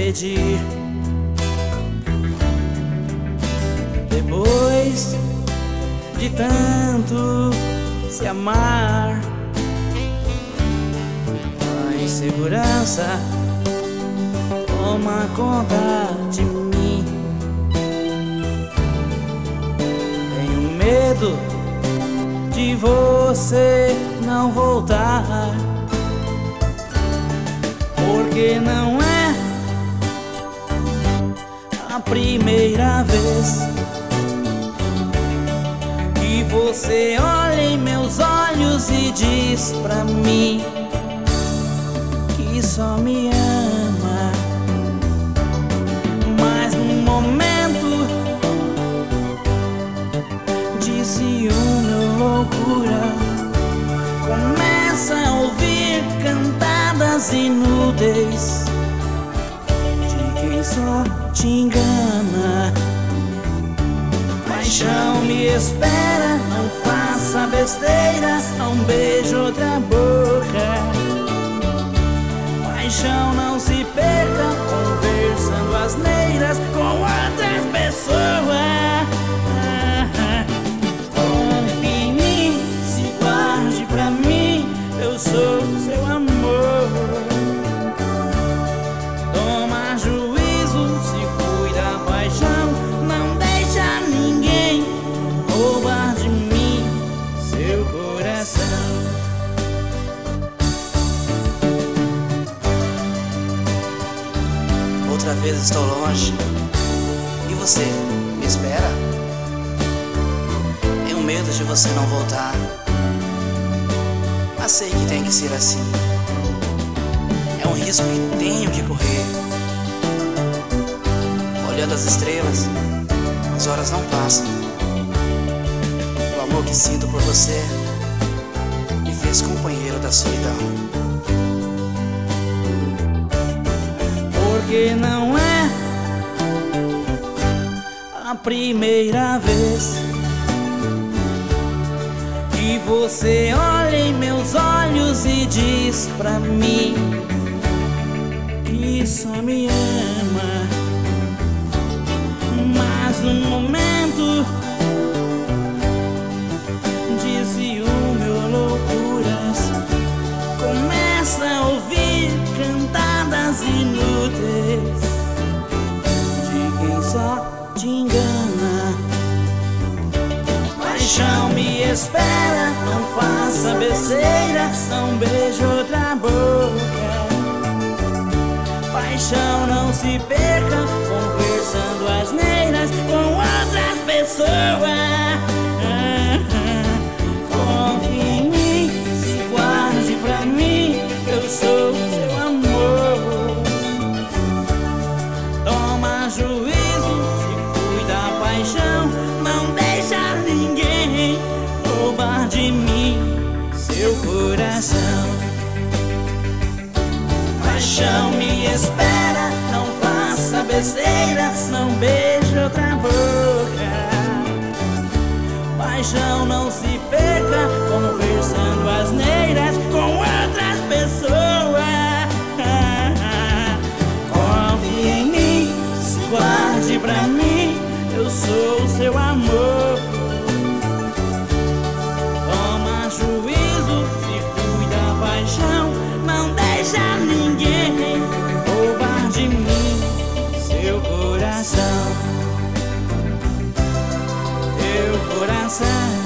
pedir. Depois de tanto se amar, a insegurança toma conta de mim. Tenho medo de você não voltar, porque não é a primeira vez que você olha em meus olhos e diz pra mim que só me ama. Mas num momento de ciúme ou loucura, começa a ouvir cantadas inúteis de quem só te engana. Paixão me espera, não faça besteira, não beije outra boca. Paixão não se perca conversando asneiras com outras pessoas. Confie em mim, se guarde pra mim, eu sou seu amor. Toma juízo, se cuida, paixão, não deixa ninguém roubar de mim seu coração. Outra vez estou longe, e você me espera? Tenho medo de você não voltar, mas sei que tem que ser assim. É um risco que tenho que correr. Olhando as estrelas, as horas não passam. O amor que sinto por você me fez companheiro da solidão. Porque não é a primeira vez que você olha em meus olhos e diz pra mim que só me ama. Mas num momento de ciúme ou loucuras, começa a ouvir cantadas inúteis de quem só te engana. Paixão me espera, não faça besteira, não beije outra boca. Paixão não se perca conversando asneiras com outras pessoas. Confie em mim, se guarde pra mim, eu sou seu amor. Toma juízo, se cuida, paixão, não deixa ninguém roubar de mim seu coração. Paixão me espera, não faça besteira, não beije outra boca. Paixão não se perca conversando asneiras com outras pessoas. Confie em mim, se guarde pra mim, eu sou seu amor. Toma juízo, se cuida, paixão, não deixa ninguém roubar de mim seu coração. Teu coração.